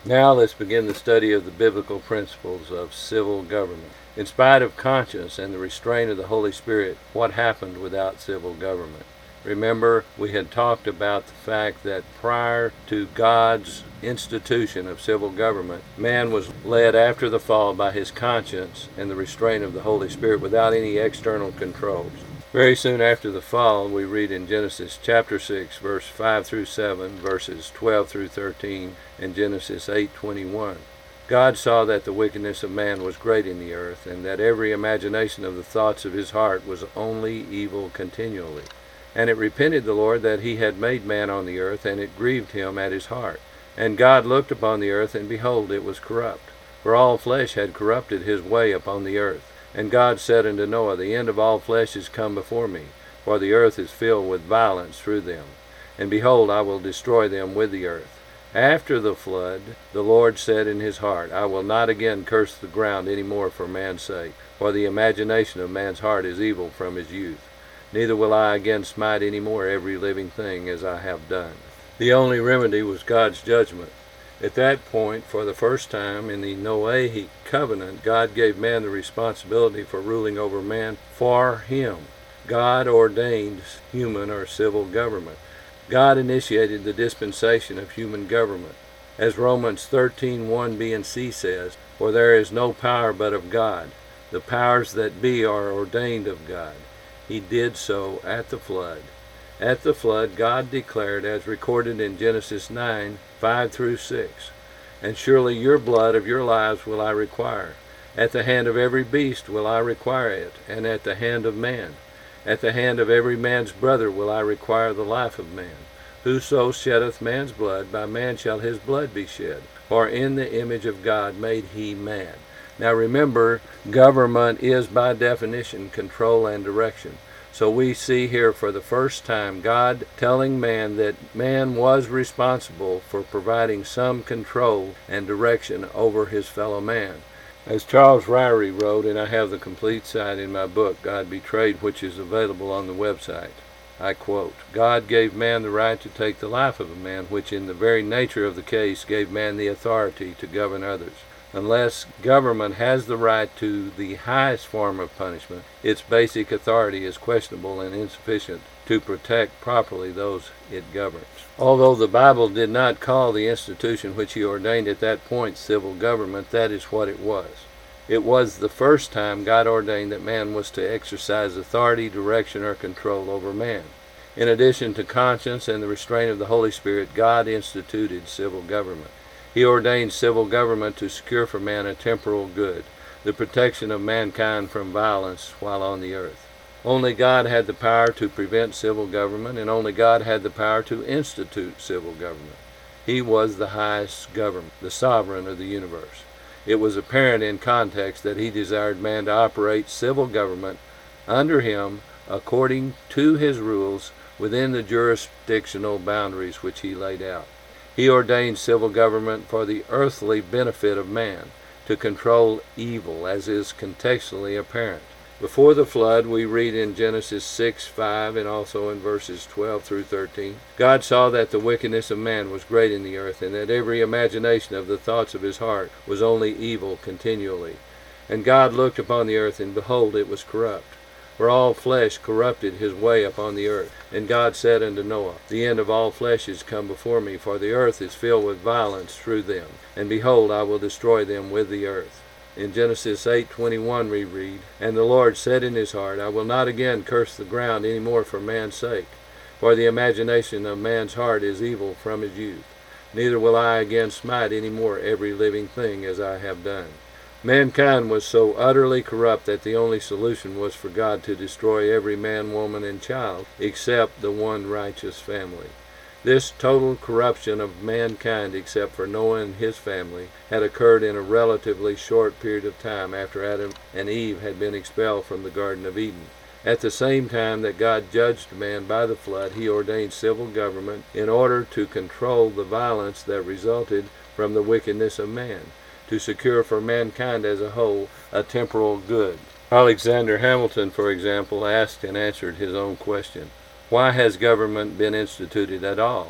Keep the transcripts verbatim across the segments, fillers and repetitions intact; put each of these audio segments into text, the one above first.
Now let's begin the study of the biblical principles of civil government. In spite of conscience and the restraint of the Holy Spirit, what happened without civil government? Remember, we had talked about the fact that prior to God's institution of civil government, man was led after the fall by his conscience and the restraint of the Holy Spirit without any external controls. Very soon after the fall, we read in Genesis chapter six, verse five through seven, verses twelve through thirteen, and Genesis eight twenty-one. God saw that the wickedness of man was great in the earth, and that every imagination of the thoughts of his heart was only evil continually. And it repented the Lord that he had made man on the earth, and it grieved him at his heart. And God looked upon the earth, and behold, it was corrupt, for all flesh had corrupted his way upon the earth. And God said unto Noah, The end of all flesh is come before me, for the earth is filled with violence through them. And behold, I will destroy them with the earth. After the flood, the Lord said in his heart, I will not again curse the ground any more for man's sake, for the imagination of man's heart is evil from his youth. Neither will I again smite any more every living thing as I have done. The only remedy was God's judgment. At that point, for the first time in the Noahic covenant, God gave man the responsibility for ruling over man for him. God ordained human or civil government. God initiated the dispensation of human government. As Romans thirteen one b and c says, For there is no power but of God. The powers that be are ordained of God. He did so at the flood. At the flood, God declared, as recorded in Genesis nine, five through six, And surely your blood of your lives will I require. At the hand of every beast will I require it, and at the hand of man. At the hand of every man's brother will I require the life of man. Whoso sheddeth man's blood, by man shall his blood be shed. For in the image of God made he man. Now remember, government is by definition control and direction. So we see here for the first time God telling man that man was responsible for providing some control and direction over his fellow man. As Charles Ryrie wrote, and I have the complete site in my book, God Betrayed, which is available on the website, I quote, God gave man the right to take the life of a man, which in the very nature of the case gave man the authority to govern others. Unless government has the right to the highest form of punishment, its basic authority is questionable and insufficient to protect properly those it governs. Although the Bible did not call the institution which he ordained at that point civil government, that is what it was. It was the first time God ordained that man was to exercise authority, direction, or control over man. In addition to conscience and the restraint of the Holy Spirit, God instituted civil government. He ordained civil government to secure for man a temporal good, the protection of mankind from violence while on the earth. Only God had the power to prevent civil government, and only God had the power to institute civil government. He was the highest government, the sovereign of the universe. It was apparent in context that he desired man to operate civil government under him according to his rules within the jurisdictional boundaries which he laid out. He ordained civil government for the earthly benefit of man, to control evil, as is contextually apparent. Before the flood, we read in Genesis six five and also in verses twelve through thirteen, God saw that the wickedness of man was great in the earth, and that every imagination of the thoughts of his heart was only evil continually. And God looked upon the earth, and behold, it was corrupt. For all flesh corrupted his way upon the earth. And God said unto Noah, The end of all flesh is come before me, for the earth is filled with violence through them. And behold, I will destroy them with the earth. In Genesis eight twenty-one we read, And the Lord said in his heart, I will not again curse the ground any more for man's sake, for the imagination of man's heart is evil from his youth. Neither will I again smite any more every living thing as I have done. Mankind was so utterly corrupt that the only solution was for God to destroy every man, woman, and child, except the one righteous family. This total corruption of mankind, except for Noah and his family, had occurred in a relatively short period of time after Adam and Eve had been expelled from the Garden of Eden. At the same time that God judged man by the flood, he ordained civil government in order to control the violence that resulted from the wickedness of man, to secure for mankind as a whole a temporal good. Alexander Hamilton, for example, asked and answered his own question. Why has government been instituted at all?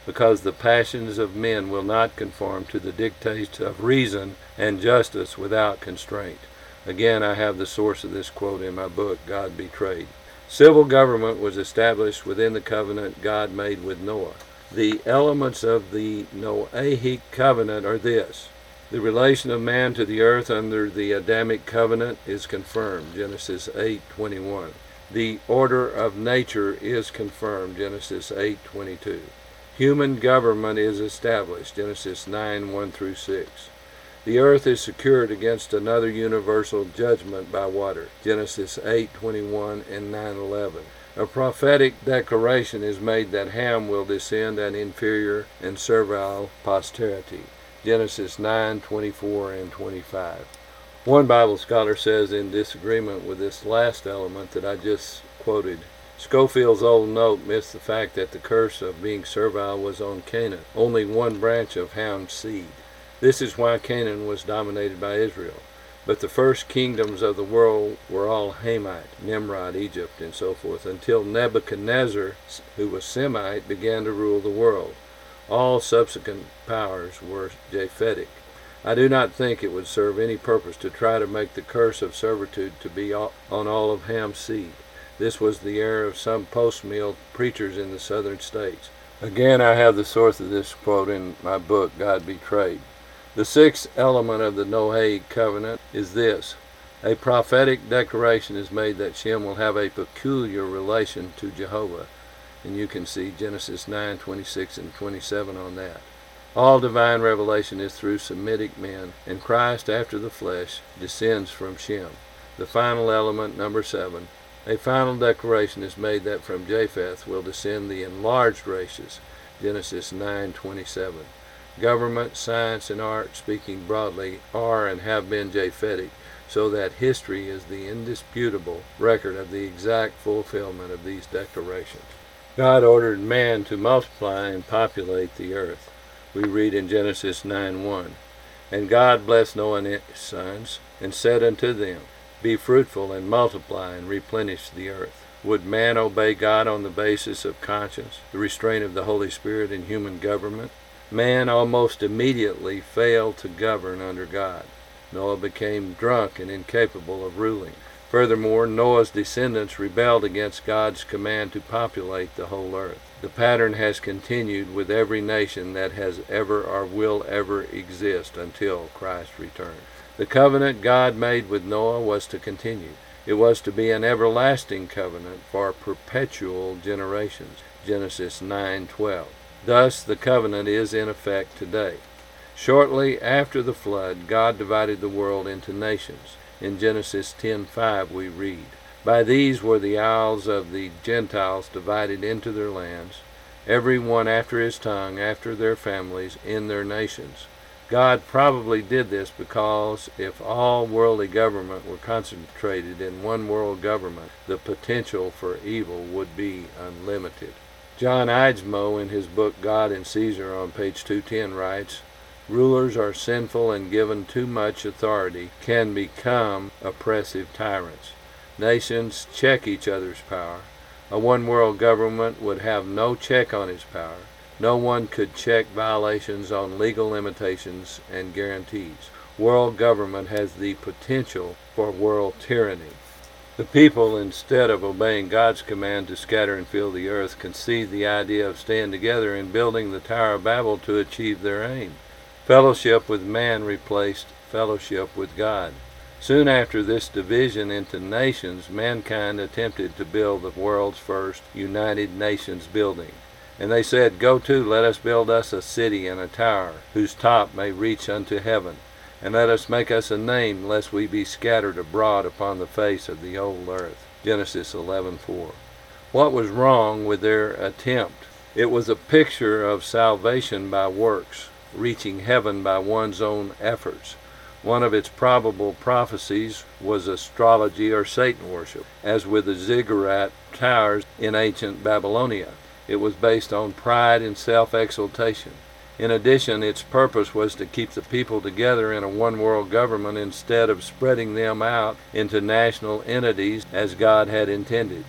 because the passions of men will not conform to the dictates of reason and justice without constraint. Again, I have the source of this quote in my book, God Betrayed. Civil government was established within the covenant God made with Noah. The elements of the Noahic covenant are this. The relation of man to the earth under the Adamic covenant is confirmed, Genesis eight twenty-one. The order of nature is confirmed, Genesis eight twenty-two. Human government is established, Genesis nine one through six. The earth is secured against another universal judgment by water, Genesis eight twenty-one and nine eleven. A prophetic declaration is made that Ham will descend an inferior and servile posterity, Genesis nine twenty-four and twenty-five. One Bible scholar says in disagreement with this last element that I just quoted, Schofield's old note missed the fact that the curse of being servile was on Canaan, only one branch of Ham's seed. This is why Canaan was dominated by Israel. But the first kingdoms of the world were all Hamite, Nimrod, Egypt, and so forth, until Nebuchadnezzar, who was Semite, began to rule the world. All subsequent powers were Japhetic. I do not think it would serve any purpose to try to make the curse of servitude to be on all of Ham's seed. This was the error of some post-mill preachers in the southern states. Again, I have the source of this quote in my book, God Betrayed. The sixth element of the Noahic covenant is this. A prophetic declaration is made that Shem will have a peculiar relation to Jehovah. And you can see Genesis nine twenty-six and twenty-seven on that. All divine revelation is through Semitic men, and Christ after the flesh descends from Shem. The final element, number seven. A final declaration is made that from Japheth will descend the enlarged races, Genesis nine twenty-seven. Government, science, and art, speaking broadly, are and have been Japhetic, so that history is the indisputable record of the exact fulfillment of these declarations. God ordered man to multiply and populate the earth. We read in Genesis nine one, And God blessed Noah and his sons, and said unto them, Be fruitful and multiply and replenish the earth. Would man obey God on the basis of conscience, the restraint of the Holy Spirit in human government? Man almost immediately failed to govern under God. Noah became drunk and incapable of ruling. Furthermore, Noah's descendants rebelled against God's command to populate the whole earth. The pattern has continued with every nation that has ever or will ever exist until Christ returns. The covenant God made with Noah was to continue. It was to be an everlasting covenant for perpetual generations. Genesis nine twelve. Thus the covenant is in effect today. Shortly after the flood, God divided the world into nations. In Genesis ten five we read, By these were the isles of the Gentiles divided into their lands, every one after his tongue, after their families, in their nations. God probably did this because if all worldly government were concentrated in one world government, the potential for evil would be unlimited. John Eidsmoe, in his book God and Caesar on page two ten, writes, Rulers are sinful and given too much authority can become oppressive tyrants. Nations check each other's power. A one-world government would have no check on its power. No one could check violations on legal limitations and guarantees. World government has the potential for world tyranny. The people, instead of obeying God's command to scatter and fill the earth, conceived the idea of staying together and building the Tower of Babel to achieve their aim. Fellowship with man replaced fellowship with God. Soon after this division into nations, mankind attempted to build the world's first United Nations building. And they said, Go to, let us build us a city and a tower, whose top may reach unto heaven. And let us make us a name, lest we be scattered abroad upon the face of the whole earth. Genesis eleven four. What was wrong with their attempt? It was a picture of salvation by works, reaching heaven by one's own efforts. One of its probable prophecies was astrology or Satan worship, as with the ziggurat towers in ancient Babylonia. It was based on pride and self-exaltation. In addition, its purpose was to keep the people together in a one-world government instead of spreading them out into national entities as God had intended.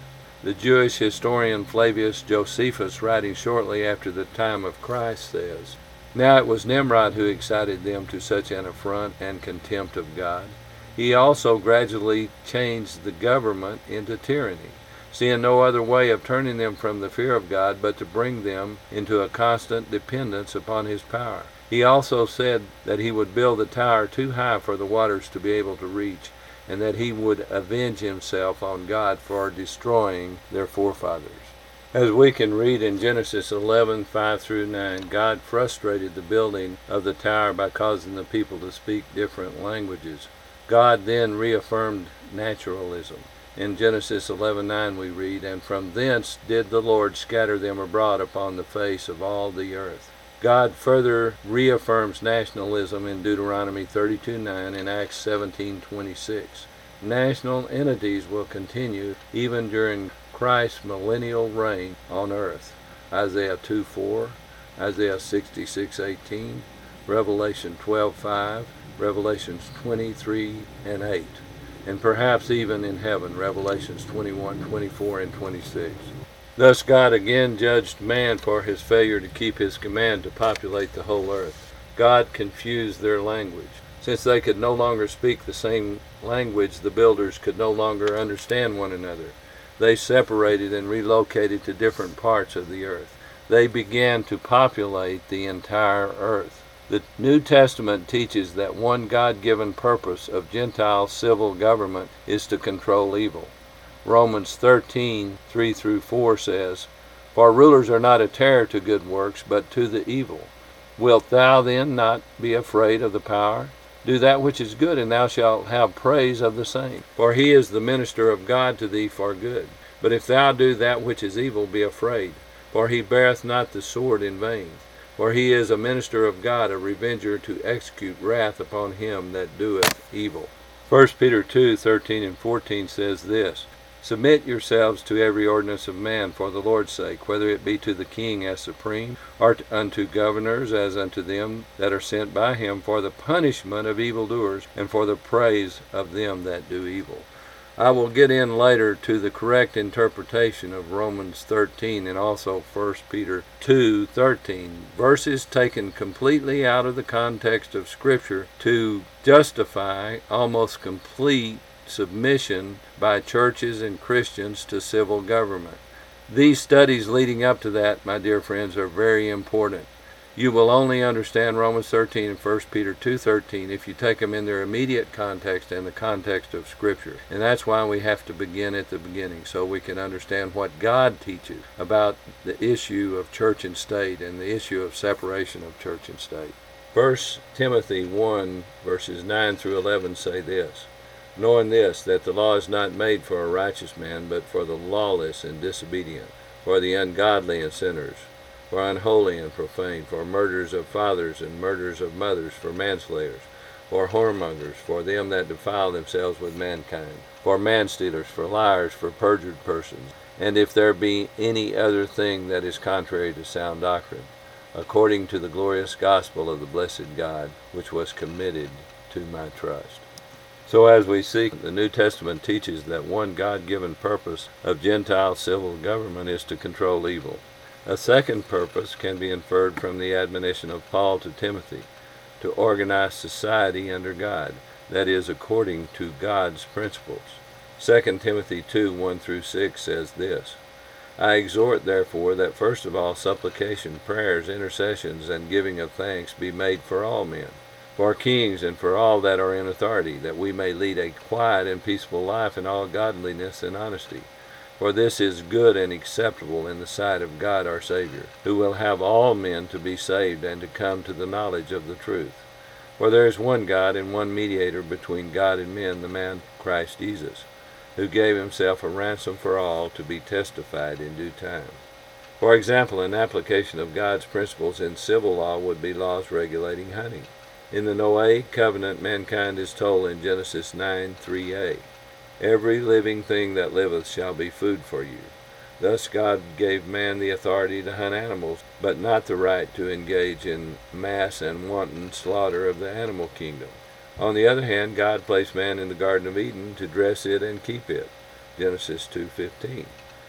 The Jewish historian Flavius Josephus, writing shortly after the time of Christ, says, "Now it was Nimrod who excited them to such an affront and contempt of God. He also gradually changed the government into tyranny, seeing no other way of turning them from the fear of God but to bring them into a constant dependence upon his power. He also said that he would build a tower too high for the waters to be able to reach, and that he would avenge himself on God for destroying their forefathers." As we can read in Genesis eleven, five through nine, God frustrated the building of the tower by causing the people to speak different languages. God then reaffirmed naturalism. In Genesis eleven nine we read, "And from thence did the Lord scatter them abroad upon the face of all the earth." God further reaffirms nationalism in Deuteronomy thirty-two nine and Acts seventeen twenty-six. National entities will continue even during Christ's millennial reign on earth. Isaiah two four, Isaiah sixty-six eighteen, Revelation twelve five, Revelations twenty-three and eight, and perhaps even in heaven, Revelations twenty-one twenty-four and twenty-six. Thus God again judged man for his failure to keep his command to populate the whole earth. God confused their language. Since they could no longer speak the same language, the builders could no longer understand one another. They separated and relocated to different parts of the earth. They began to populate the entire earth. The New Testament teaches that one God-given purpose of Gentile civil government is to control evil. Romans thirteen three through four says, "For rulers are not a terror to good works, but to the evil. Wilt thou then not be afraid of the power? Do that which is good, and thou shalt have praise of the same. For he is the minister of God to thee for good. But if thou do that which is evil, be afraid. For he beareth not the sword in vain. For he is a minister of God, a revenger to execute wrath upon him that doeth evil." First Peter two thirteen and fourteen says this, "Submit yourselves to every ordinance of man for the Lord's sake, whether it be to the king as supreme, or unto governors as unto them that are sent by him, for the punishment of evildoers, and for the praise of them that do evil." I will get in later to the correct interpretation of Romans thirteen and also First Peter two thirteen, verses taken completely out of the context of Scripture to justify almost complete submission by churches and Christians to civil government. These studies leading up to that, my dear friends, are very important. You will only understand Romans thirteen and First Peter two thirteen if you take them in their immediate context and the context of Scripture. And that's why we have to begin at the beginning, so we can understand what God teaches about the issue of church and state and the issue of separation of church and state. First Timothy one, verses nine through eleven say this, "Knowing this, that the law is not made for a righteous man, but for the lawless and disobedient, for the ungodly and sinners, for unholy and profane, for murderers of fathers and murderers of mothers, for manslayers, for whoremongers, for them that defile themselves with mankind, for manstealers, for liars, for perjured persons, and if there be any other thing that is contrary to sound doctrine, according to the glorious gospel of the blessed God, which was committed to my trust." So as we see, the New Testament teaches that one God-given purpose of Gentile civil government is to control evil. A second purpose can be inferred from the admonition of Paul to Timothy, to organize society under God, that is, according to God's principles. Second Timothy two one through six says this, "I exhort therefore that first of all supplication, prayers, intercessions, and giving of thanks be made for all men, for kings and for all that are in authority, that we may lead a quiet and peaceful life in all godliness and honesty. For this is good and acceptable in the sight of God our Savior, who will have all men to be saved and to come to the knowledge of the truth. For there is one God and one mediator between God and men, the man Christ Jesus, who gave himself a ransom for all, to be testified in due time." For example, an application of God's principles in civil law would be laws regulating hunting. In the Noahic covenant, mankind is told in Genesis nine three a, "Every living thing that liveth shall be food for you." Thus God gave man the authority to hunt animals, but not the right to engage in mass and wanton slaughter of the animal kingdom. On the other hand, God placed man in the Garden of Eden to dress it and keep it. Genesis two fifteen.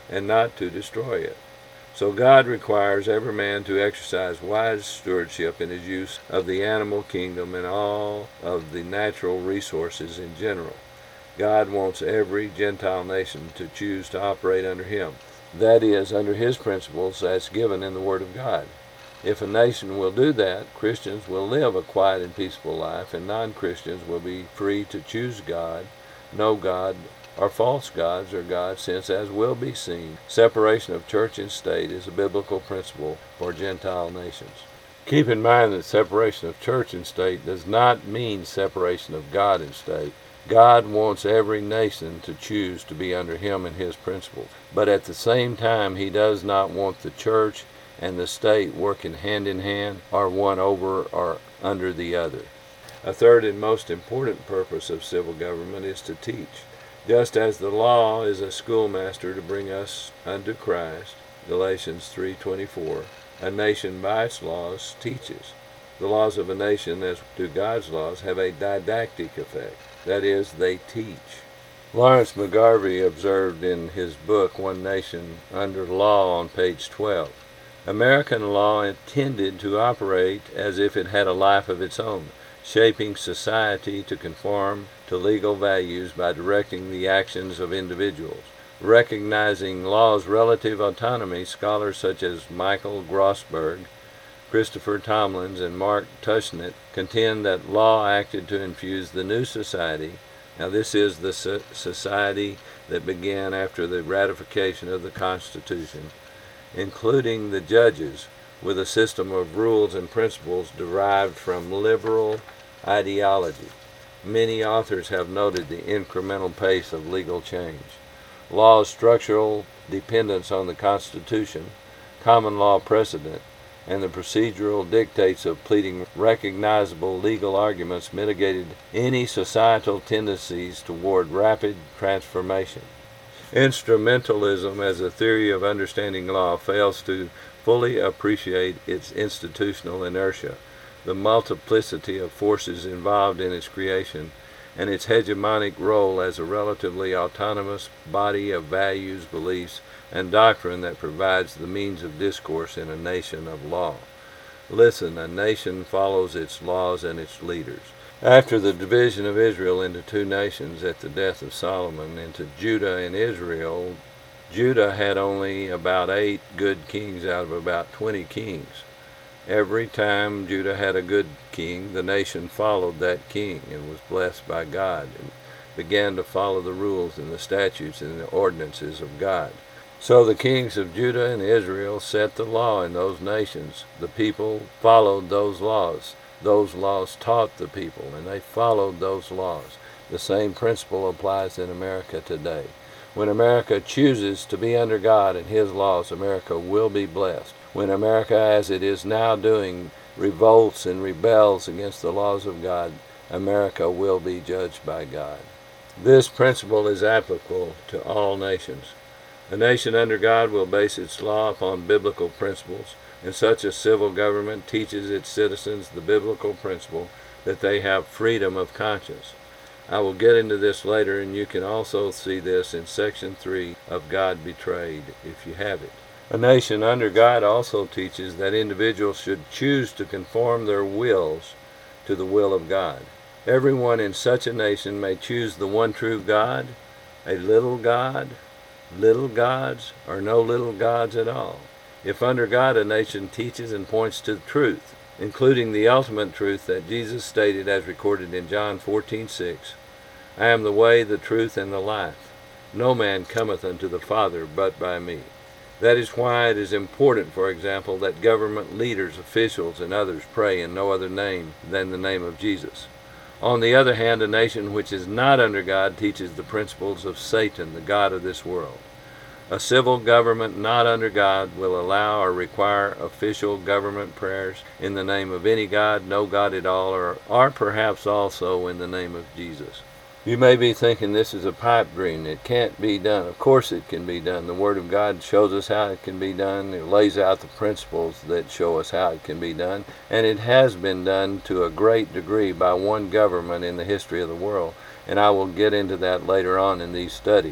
and not to destroy it. So God requires every man to exercise wise stewardship in his use of the animal kingdom and all of the natural resources in general. God wants every Gentile nation to choose to operate under him, that is, under his principles as given in the Word of God. If a nation will do that, Christians will live a quiet and peaceful life, and non-Christians will be free to choose God, know God, or false gods or gods, since, as will be seen, separation of church and state is a biblical principle for Gentile nations. Keep in mind that separation of church and state does not mean separation of God and state. God wants every nation to choose to be under him and his principles, but at the same time he does not want the church and the state working hand in hand or one over or under the other. A third and most important purpose of civil government is to teach. Just as the law is a schoolmaster to bring us unto Christ, Galatians three twenty-four, a nation by its laws teaches. The laws of a nation, as do God's laws, have a didactic effect. That is, they teach. Lawrence McGarvey observed in his book, One Nation Under Law, on page twelve, American law intended to operate as if it had a life of its own, shaping society to conform to legal values by directing the actions of individuals. Recognizing law's relative autonomy, scholars such as Michael Grossberg, Christopher Tomlins, and Mark Tushnet contend that law acted to infuse the new society. Now this is the so- society that began after the ratification of the Constitution, including the judges, with a system of rules and principles derived from liberal ideology. Many authors have noted the incremental pace of legal change. Law's structural dependence on the Constitution, common law precedent, and the procedural dictates of pleading recognizable legal arguments mitigated any societal tendencies toward rapid transformation. Instrumentalism as a theory of understanding law fails to fully appreciate its institutional inertia, the multiplicity of forces involved in its creation, and its hegemonic role as a relatively autonomous body of values, beliefs, and doctrine that provides the means of discourse in a nation of law. Listen, a nation follows its laws and its leaders. After the division of Israel into two nations at the death of Solomon, into Judah and Israel, Judah had only about eight good kings out of about twenty kings. Every time Judah had a good king, the nation followed that king and was blessed by God and began to follow the rules and the statutes and the ordinances of God. So the kings of Judah and Israel set the law in those nations. The people followed those laws. Those laws taught the people, and they followed those laws. The same principle applies in America today. When America chooses to be under God and his laws, America will be blessed. When America, as it is now doing, revolts and rebels against the laws of God, America will be judged by God. This principle is applicable to all nations. A nation under God will base its law upon biblical principles, and such a civil government teaches its citizens the biblical principle that they have freedom of conscience. I will get into this later, and you can also see this in section three of God Betrayed, if you have it. A nation under God also teaches that individuals should choose to conform their wills to the will of God. Everyone in such a nation may choose the one true God, a little God, little gods, or no little gods at all. If under God a nation teaches and points to the truth, including the ultimate truth that Jesus stated as recorded in John fourteen six, I am the way, the truth, and the life. No man cometh unto the Father but by me. That is why it is important, for example, that government leaders, officials, and others pray in no other name than the name of Jesus. On the other hand, a nation which is not under God teaches the principles of Satan, the god of this world. A civil government not under God will allow or require official government prayers in the name of any god, no god at all, or, or perhaps also in the name of Jesus. You may be thinking this is a pipe dream. It can't be done. Of course it can be done. The Word of God shows us how it can be done. It lays out the principles that show us how it can be done. And it has been done to a great degree by one government in the history of the world. And I will get into that later on in these studies.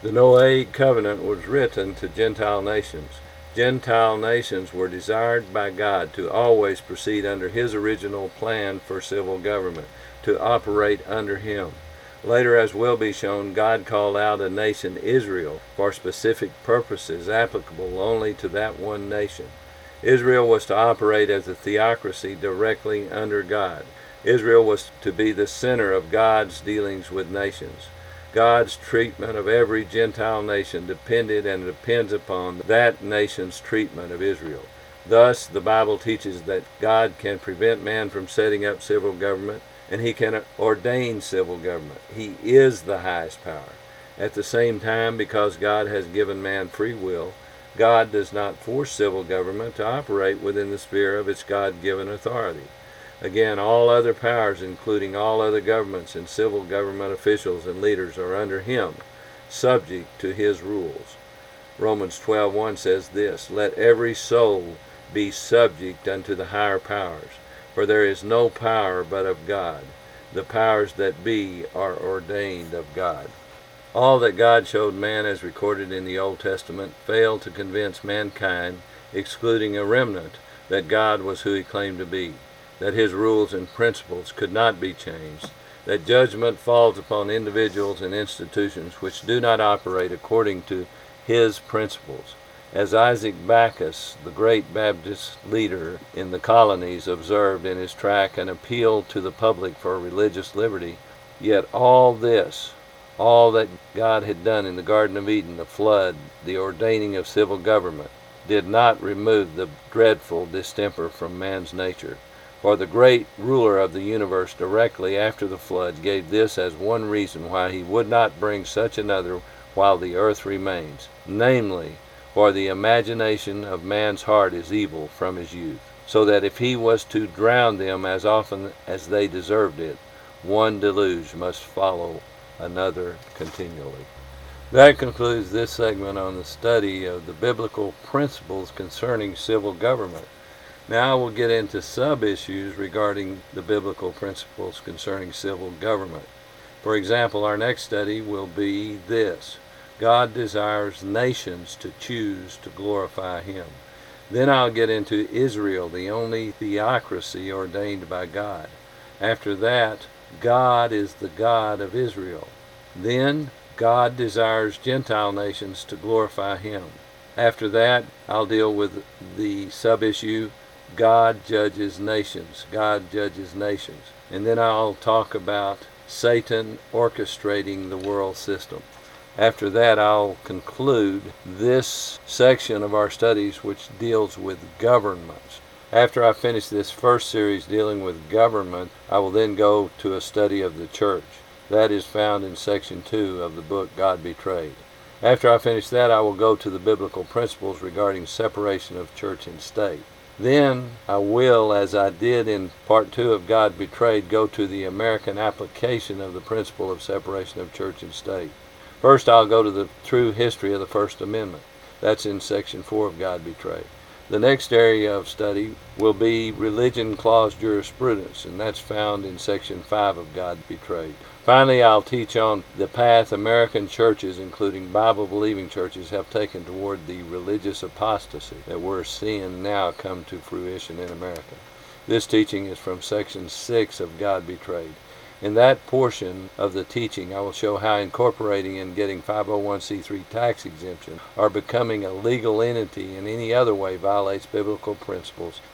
The Noahic covenant was written to Gentile nations. Gentile nations were desired by God to always proceed under His original plan for civil government, to operate under Him. Later, as will be shown, God called out a nation, Israel, for specific purposes applicable only to that one nation. Israel was to operate as a theocracy directly under God. Israel was to be the center of God's dealings with nations. God's treatment of every Gentile nation depended and depends upon that nation's treatment of Israel. Thus, the Bible teaches that God can prevent man from setting up civil government, and He can ordain civil government. He is the highest power. At the same time, because God has given man free will, God does not force civil government to operate within the sphere of its God-given authority. Again, all other powers, including all other governments and civil government officials and leaders, are under Him, subject to His rules. Romans twelve one says this, "Let every soul be subject unto the higher powers, for there is no power but of God. The powers that be are ordained of God." All that God showed man as recorded in the Old Testament failed to convince mankind, excluding a remnant, that God was who He claimed to be, that His rules and principles could not be changed, that judgment falls upon individuals and institutions which do not operate according to His principles. As Isaac Backus, the great Baptist leader in the colonies, observed in his tract an appeal to the public for religious liberty, yet all this, all that God had done in the Garden of Eden, the flood, the ordaining of civil government, did not remove the dreadful distemper from man's nature. For the great ruler of the universe directly after the flood gave this as one reason why He would not bring such another while the earth remains, namely, for the imagination of man's heart is evil from his youth, so that if He was to drown them as often as they deserved it, one deluge must follow another continually. That concludes this segment on the study of the biblical principles concerning civil government. Now we'll get into sub-issues regarding the biblical principles concerning civil government. For example, our next study will be this: God desires nations to choose to glorify Him. Then I'll get into Israel, the only theocracy ordained by God. After that, God is the God of Israel. Then, God desires Gentile nations to glorify Him. After that, I'll deal with the sub-issue, God judges nations. God judges nations. And then I'll talk about Satan orchestrating the world system. After that, I'll conclude this section of our studies which deals with governments. After I finish this first series dealing with government, I will then go to a study of the church. That is found in section two of the book God Betrayed. After I finish that, I will go to the biblical principles regarding separation of church and state. Then I will, as I did in part two of God Betrayed, go to the American application of the principle of separation of church and state. First, I'll go to the true history of the First Amendment. That's in section four of God Betrayed. The next area of study will be religion clause jurisprudence, and that's found in section five of God Betrayed. Finally, I'll teach on the path American churches, including Bible-believing churches, have taken toward the religious apostasy that we're seeing now come to fruition in America. This teaching is from section six of God Betrayed. In that portion of the teaching, I will show how incorporating and getting five oh one c three tax exemption or becoming a legal entity in any other way violates biblical principles